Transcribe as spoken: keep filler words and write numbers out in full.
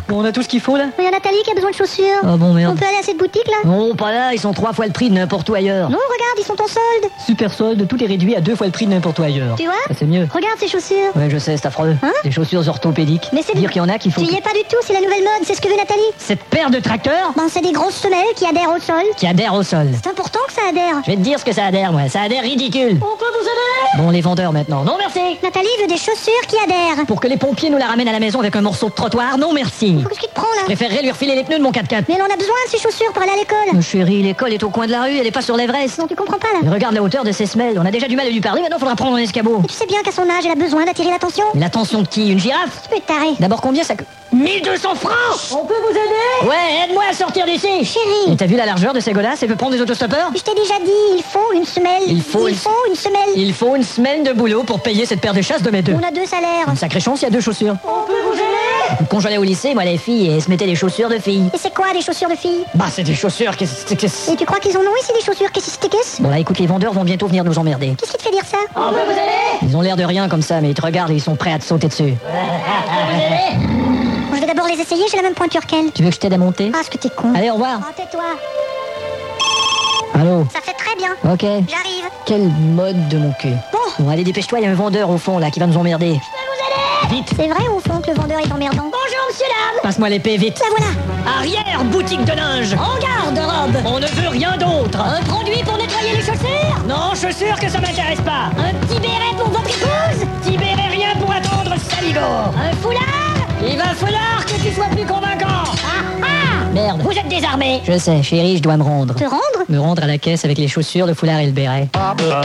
Bon, on a tout ce qu'il faut là. Il y a Nathalie qui a besoin de chaussures. Ah bon, merde. On peut aller à cette boutique là? Non, pas là, ils sont trois fois le prix de n'importe où ailleurs. Non, regarde, ils sont en solde. Super solde, tout est réduit à deux fois le prix de n'importe où ailleurs. Tu vois? Ça, c'est mieux. Regarde ces chaussures. Ouais, je sais, c'est affreux. Hein? Des chaussures orthopédiques. Mais c'est dire du- qu'il y en a qui font. Tu y es pas du tout, c'est la nouvelle mode, c'est ce que veut Nathalie. Cette paire de tracteurs Ben, c'est des grosses semelles qui adhèrent au sol. qui adhèrent au sol. C'est important que ça adhère. Je vais te dire ce que ça adhère, moi. Ça adhère ridicule. On peut vous aider? Bon, les vendeurs maintenant. Non, merci. Nathalie veut des chaussures qui adhèrent. Pour que les pompiers nous la ramènent à la maison avec un morceau de trottoir, non merci. Qu'est-ce qu'il te prend là? Je préférerais lui refiler les pneus de mon quatre quatre. Mais elle en a besoin de ces chaussures pour aller à l'école. Mon chéri, l'école est au coin de la rue, elle est pas sur l'Everest. Non, tu comprends pas là. Mais regarde la hauteur de ses semelles. On a déjà du mal à lui parler, maintenant faudra prendre un escabeau. Mais tu sais bien qu'à son âge, elle a besoin d'attirer l'attention. Mais l'attention de qui? Une girafe? Tu peux être taré. D'abord, combien ça coûte? mille deux cents francs. On peut vous aider? Ouais, aide-moi à sortir d'ici. Et Chérie, t'as vu la largeur de ces godasses? Elle peut prendre des autostoppeurs? je t'ai déjà dit, il faut une semelle. Il faut il une- faut une semelle. Il faut une semaine de boulot pour payer cette paire de chasse de mes deux. On a deux salaires. Une sacrée chance, il y a deux chaussures. On peut vous aider? Quand j'allais au lycée, moi, les filles, elles se mettaient des chaussures de filles. Et c'est quoi des chaussures de filles? Bah, c'est des chaussures, qu'est-ce que c'est? Et tu crois qu'ils en ont ici des chaussures? Qu'est-ce que c'est? Bon, là, écoute, les vendeurs vont bientôt venir nous emmerder. Qu'est-ce qui te fait dire ça? On peut vous aider? Ils ont l'air de rien comme ça, mais ils te regardent et ils sont prêts à te sauter dessus. Bon, je vais d'abord les essayer, j'ai la même pointure qu'elle. Tu veux que je t'aide à monter? Ah, ce que t'es con. Allez, au revoir. Oh, tais-toi. Allô? Ça fait très bien. Ok. J'arrive. Quel mode de mon cul. Bon, Bon, allez, dépêche-toi, il y a un vendeur au fond, là, qui va nous emmerder. Vite. c'est vrai au fond que le vendeur est emmerdant. Bonjour, monsieur l'âme. Passe-moi l'épée, vite. La voilà. Arrière, boutique de linge. En garde, robe. On ne veut rien d'autre. Un produit pour nettoyer les chaussures. Non, je suis sûr que ça m'intéresse pas. Un petit béret pour votre épouse. Libérez rien pour attendre Saligo. Un foulard. Il va falloir que tu sois plus convaincant. Ah ah. Merde. Vous êtes désarmé. Je sais, chérie, je dois me rendre. Te rendre? Me rendre à la caisse avec les chaussures, le foulard et le béret.